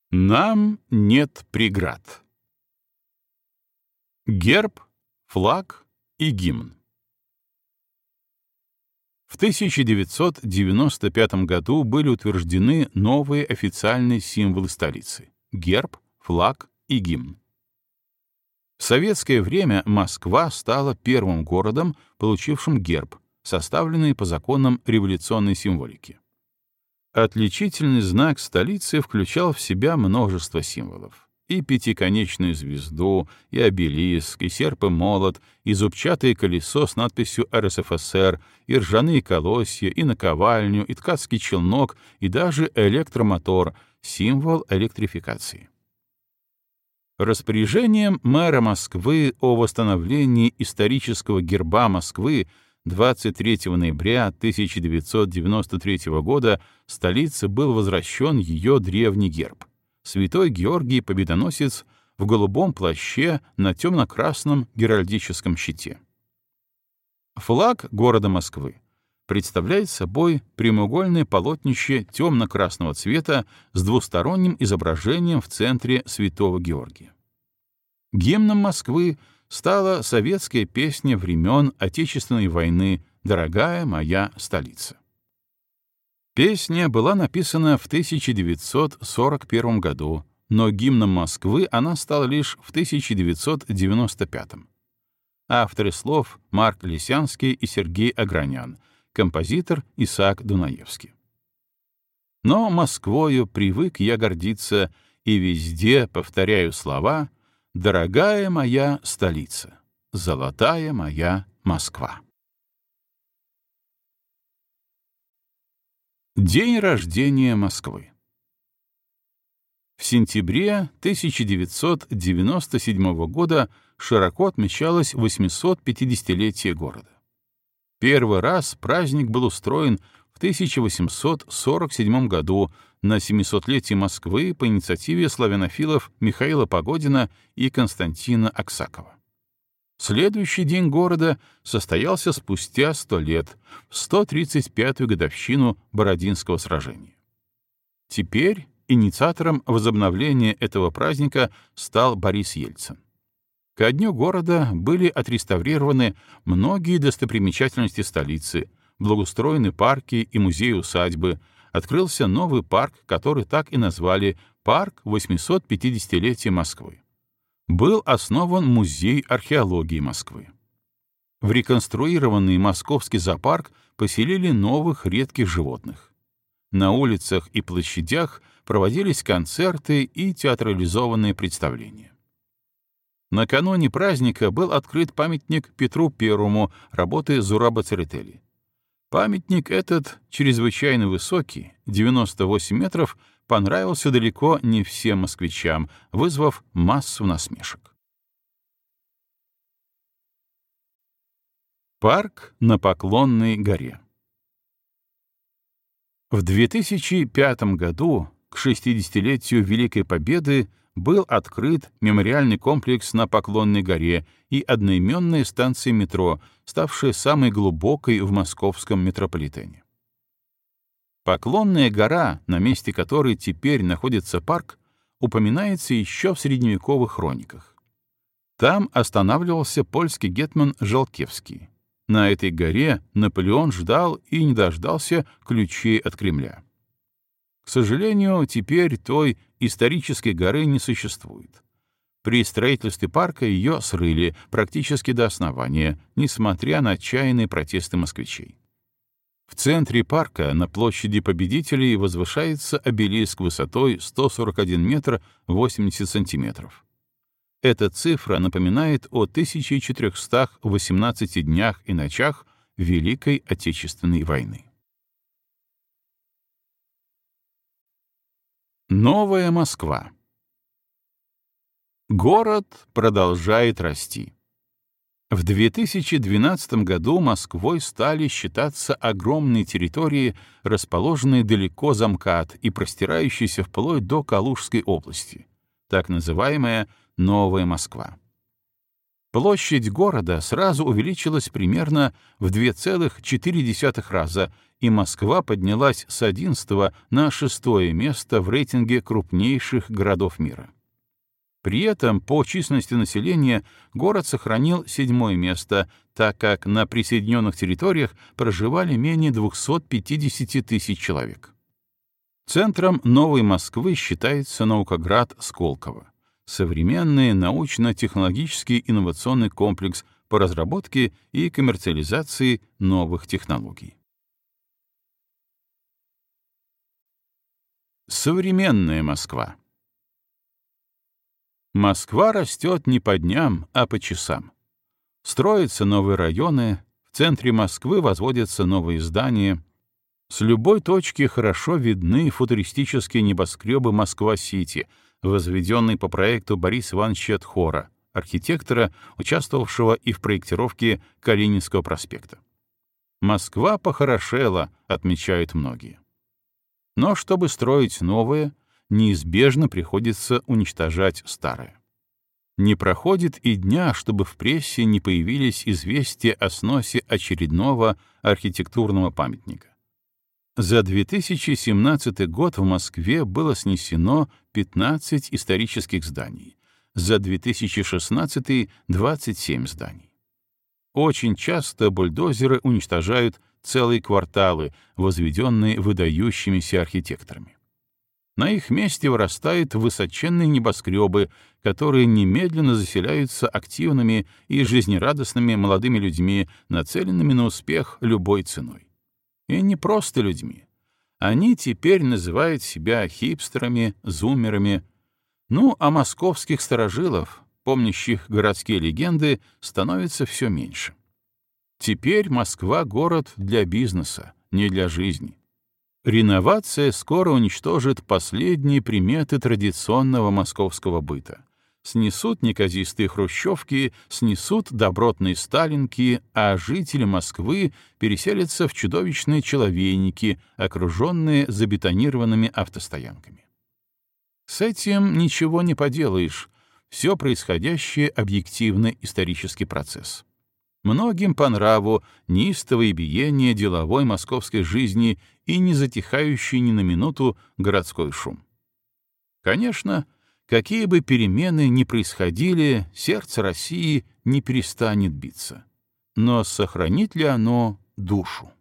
Нам нет преград. Герб, флаг и гимн. В 1995 году были утверждены новые официальные символы столицы — герб, флаг и гимн. В советское время Москва стала первым городом, получившим герб, составленный по законам революционной символики. Отличительный знак столицы включал в себя множество символов. И пятиконечную звезду, и обелиск, и серп и молот, и зубчатое колесо с надписью РСФСР, и ржаные колосья, и наковальню, и ткацкий челнок, и даже электромотор — символ электрификации. Распоряжением мэра Москвы о восстановлении исторического герба Москвы 23 ноября 1993 года столице был возвращен ее древний герб — Святой Георгий Победоносец в голубом плаще на темно-красном геральдическом щите. Флаг города Москвы представляет собой прямоугольное полотнище темно-красного цвета с двусторонним изображением в центре Святого Георгия. Гимном Москвы стала советская песня времен Отечественной войны «Дорогая моя столица». Песня была написана в 1941 году, но гимном Москвы она стала лишь в 1995. Авторы слов — Марк Лисянский и Сергей Агранян, композитор — Исаак Дунаевский. Но Москвою привык я гордиться, и везде повторяю слова «Дорогая моя столица, золотая моя Москва». День рождения Москвы. В сентябре 1997 года широко отмечалось 850-летие города. Первый раз праздник был устроен в 1847 году на 700-летие Москвы по инициативе славянофилов Михаила Погодина и Константина Аксакова. Следующий день города состоялся спустя 100 лет, в 135-ю годовщину Бородинского сражения. Теперь инициатором возобновления этого праздника стал Борис Ельцин. Ко дню города были отреставрированы многие достопримечательности столицы, благоустроены парки и музеи-усадьбы, открылся новый парк, который так и назвали «Парк 850-летия Москвы». Был основан Музей археологии Москвы. В реконструированный московский зоопарк поселили новых редких животных. На улицах и площадях проводились концерты и театрализованные представления. Накануне праздника был открыт памятник Петру I работы Зураба Церетели. Памятник этот, чрезвычайно высокий, 98 метров, понравился далеко не всем москвичам, вызвав массу насмешек. Парк на Поклонной горе. В 2005 году, к 60-летию Великой Победы, был открыт мемориальный комплекс на Поклонной горе и одноименная станция метро, ставшая самой глубокой в московском метрополитене. Поклонная гора, на месте которой теперь находится парк, упоминается еще в средневековых хрониках. Там останавливался польский гетман Жалкевский. На этой горе Наполеон ждал и не дождался ключей от Кремля. К сожалению, теперь той исторической горы не существует. При строительстве парка ее срыли практически до основания, несмотря на отчаянные протесты москвичей. В центре парка на площади Победителей возвышается обелиск высотой 141 метр 80 сантиметров. Эта цифра напоминает о 1418 днях и ночах Великой Отечественной войны. Новая Москва. Город продолжает расти. В 2012 году Москвой стали считаться огромные территории, расположенные далеко за МКАД и простирающиеся вплоть до Калужской области, так называемая Новая Москва. Площадь города сразу увеличилась примерно в 2,4 раза, и Москва поднялась с 11 на 6 место в рейтинге крупнейших городов мира. При этом по численности населения город сохранил 7 место, так как на присоединенных территориях проживали менее 250 тысяч человек. Центром Новой Москвы считается наукоград Сколково, современный научно-технологический инновационный комплекс по разработке и коммерциализации новых технологий. Современная Москва. Москва растет не по дням, а по часам. Строятся новые районы, в центре Москвы возводятся новые здания. С любой точки хорошо видны футуристические небоскребы Москва-Сити, возведенные по проекту Бориса Ивановича Тхора, архитектора, участвовавшего и в проектировке Калининского проспекта. Москва похорошела, отмечают многие. Но чтобы строить новое, неизбежно приходится уничтожать старое. Не проходит и дня, чтобы в прессе не появились известия о сносе очередного архитектурного памятника. За 2017 год в Москве было снесено 15 исторических зданий, за 2016 — 27 зданий. Очень часто бульдозеры уничтожают целые кварталы, возведенные выдающимися архитекторами. На их месте вырастают высоченные небоскребы, которые немедленно заселяются активными и жизнерадостными молодыми людьми, нацеленными на успех любой ценой. И не просто людьми. Они теперь называют себя хипстерами, зумерами. Ну, а московских старожилов, помнящих городские легенды, становится все меньше. Теперь Москва — город для бизнеса, не для жизни. Реновация скоро уничтожит последние приметы традиционного московского быта. Снесут неказистые хрущевки, снесут добротные сталинки, а жители Москвы переселятся в чудовищные человейники, окруженные забетонированными автостоянками. С этим ничего не поделаешь. Все происходящее — объективный исторический процесс. Многим по нраву неистовое биение деловой московской жизни и не затихающий ни на минуту городской шум. Конечно, какие бы перемены ни происходили, сердце России не перестанет биться. Но сохранит ли оно душу?